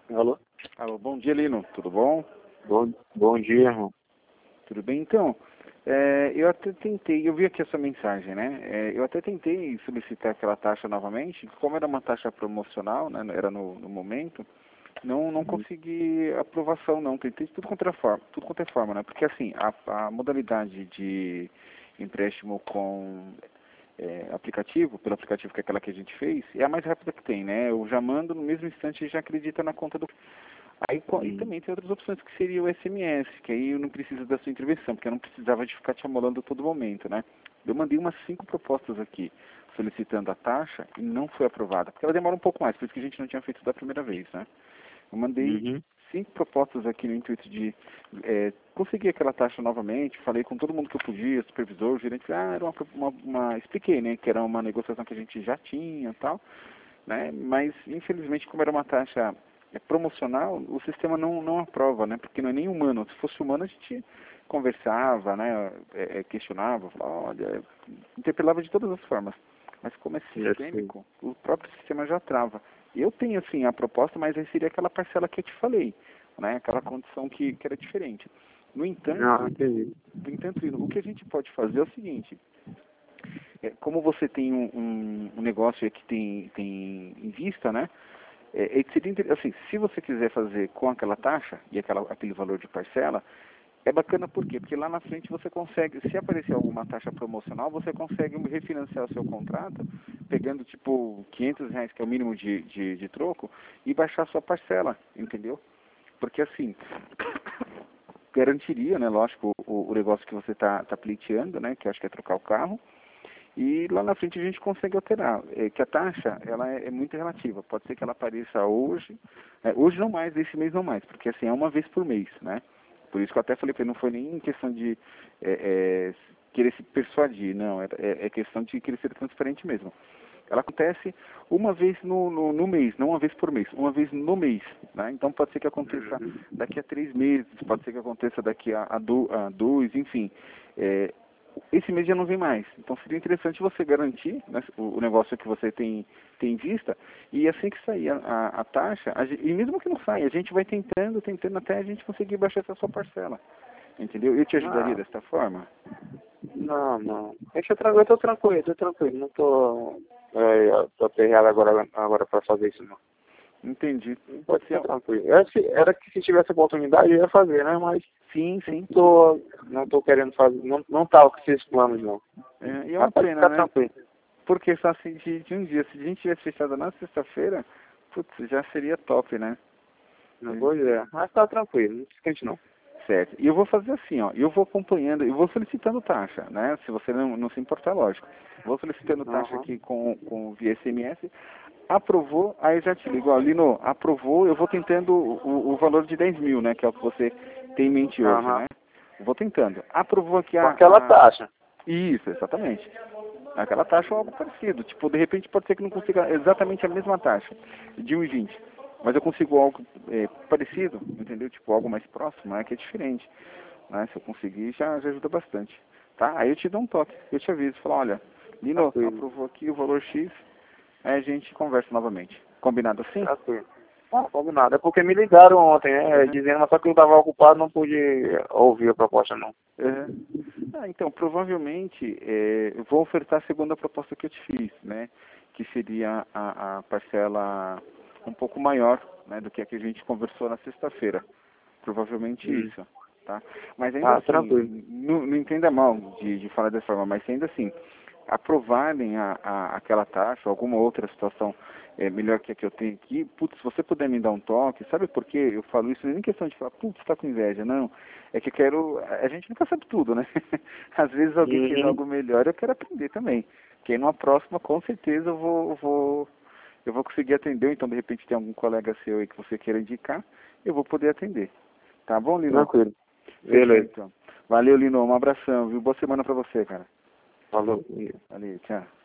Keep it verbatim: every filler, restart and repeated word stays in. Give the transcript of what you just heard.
Alô? Alô, bom dia, Lino. Tudo bom? Bom, bom dia, irmão. Tudo bem? Então, é, eu até tentei, eu vi aqui essa mensagem, né? É, eu até tentei solicitar aquela taxa novamente, como era uma taxa promocional, né? Era no, no momento, não, não consegui aprovação, não. Tentei de tudo quanto é forma, tudo quanto é forma, né? Porque assim, a, a modalidade de empréstimo com é, aplicativo, pelo aplicativo que é aquela que a gente fez, é a mais rápida que tem, né? Eu já mando no mesmo instante e já acredita na conta do. Aí, e também tem outras opções que seria o S M S, que aí eu não preciso da sua intervenção, porque eu não precisava de ficar te amolando a todo momento, né? Eu mandei umas cinco propostas aqui, solicitando a taxa, e não foi aprovada, porque ela demora um pouco mais, por isso que a gente não tinha feito da primeira vez, né? Eu mandei Uhum. cinco propostas aqui no intuito de é, conseguir aquela taxa novamente, falei com todo mundo que eu podia, supervisor, gerente, ah, era uma, uma, uma, expliquei, né, que era uma negociação que a gente já tinha e tal, né, mas infelizmente como era uma taxa é, promocional, o sistema não, não aprova, né, porque não é nem humano, se fosse humano a gente conversava, né, é, é, questionava, falava, olha, interpelava de todas as formas, mas como é sistêmico, o próprio sistema já trava. Eu tenho, assim, a proposta, mas aí seria aquela parcela que eu te falei, né? Aquela condição que, que era diferente. No entanto, Não, entendi. no entanto, o que a gente pode fazer é o seguinte, é, como você tem um, um, um negócio que tem, tem em vista, né? É, é, seria, assim, se você quiser fazer com aquela taxa e aquela, aquele valor de parcela, é bacana por quê? Porque lá na frente você consegue, se aparecer alguma taxa promocional, você consegue refinanciar o seu contrato, pegando tipo quinhentos reais, que é o mínimo de, de, de troco, e baixar a sua parcela, entendeu? Porque assim, garantiria, né, lógico, o, o negócio que você está tá pleiteando, né, que eu acho que é trocar o carro, e lá na frente a gente consegue alterar, é, que a taxa ela é, é muito relativa, pode ser que ela apareça hoje, é, hoje não mais, esse mês não mais, porque assim é uma vez por mês, né? Por isso que eu até falei para ele, não foi nem questão de é, é, querer se persuadir, não, é, é questão de querer ser transparente mesmo. Ela acontece uma vez no, no, no mês, não uma vez por mês, uma vez no mês, né? Então pode ser que aconteça daqui a três meses, pode ser que aconteça daqui a, a, do, a dois, enfim. É, esse mês já não vem mais. Então seria interessante você garantir, né, o, o negócio que você tem, tem em vista, e assim que sair a, a, a taxa, a, e mesmo que não saia, a gente vai tentando, tentando até a gente conseguir baixar essa sua parcela. Entendeu? Eu te ajudaria Não, desta forma? não, não. Deixa eu, tra- eu tô tranquilo, tô tranquilo. Não tô, é, eu tô aperreado agora, agora pra fazer isso, não. Entendi. Pode Pode ficar ser. tranquilo. Era, se- era que se tivesse oportunidade eu ia fazer, né? Mas Sim, não sim. tô, não tô querendo fazer, não, não tá com esses planos, não. É, e é Mas uma pode pena, ficar né? tranquilo. Porque só assim de, de um dia. Se a gente tivesse fechado na sexta-feira, putz, já seria top, né? Não vou dizer. Mas tá tranquilo, não se esquente não. Certo. E eu vou fazer assim, ó. Eu vou acompanhando, eu vou solicitando taxa, né? Se você não, não se importar, lógico. Vou solicitando taxa Aham. aqui com, com via S M S. Aprovou, aí eu já te ligo. Ó, Lino, aprovou, eu vou tentando o, o valor de dez mil, né? Que é o que você tem em mente hoje, Aham. né? Vou tentando. Aprovou aqui Com a... aquela a... taxa. Isso, exatamente. Aquela taxa ou algo parecido. Tipo, de repente pode ser que não consiga exatamente a mesma taxa, de um e vinte. Mas eu consigo algo é, parecido, entendeu? Tipo, algo mais próximo, é que é diferente. Né? Se eu conseguir, já, já ajuda bastante. Tá? Aí eu te dou um toque, eu te aviso. Falo, olha, Lino, Tranquilo. aprovou aqui o valor X, aí a gente conversa novamente. Combinado assim? Tranquilo. Ah, combinado. É porque me ligaram ontem, né? Uhum. Dizendo, mas só que eu estava ocupado, não pude ouvir a proposta, não. Uhum. Ah, então, provavelmente, é, eu vou ofertar a segunda proposta que eu te fiz, né? Que seria a, a parcela um pouco maior, né, do que a que a gente conversou na sexta-feira. Provavelmente Hum. isso, tá? Mas ainda Ah, assim, tranquilo. não, não entenda mal de, de falar dessa forma, mas ainda assim, aprovarem a, a, aquela taxa, alguma outra situação é, melhor que a que eu tenho aqui, putz, se você puder me dar um toque, sabe por que eu falo isso? Não é nem questão de falar, putz, está com inveja, não. É que eu quero, a gente nunca sabe tudo, né? Às vezes alguém fez Uhum. algo melhor, eu quero aprender também. Que aí numa próxima, com certeza, eu vou, vou, eu vou conseguir atender, então de repente tem algum colega seu aí que você queira indicar, eu vou poder atender. Tá bom, Lino? Tranquilo. Fechou Beleza. então. Valeu, Lino. Um abração, viu? Boa semana pra você, cara. Falou. Valeu, tchau.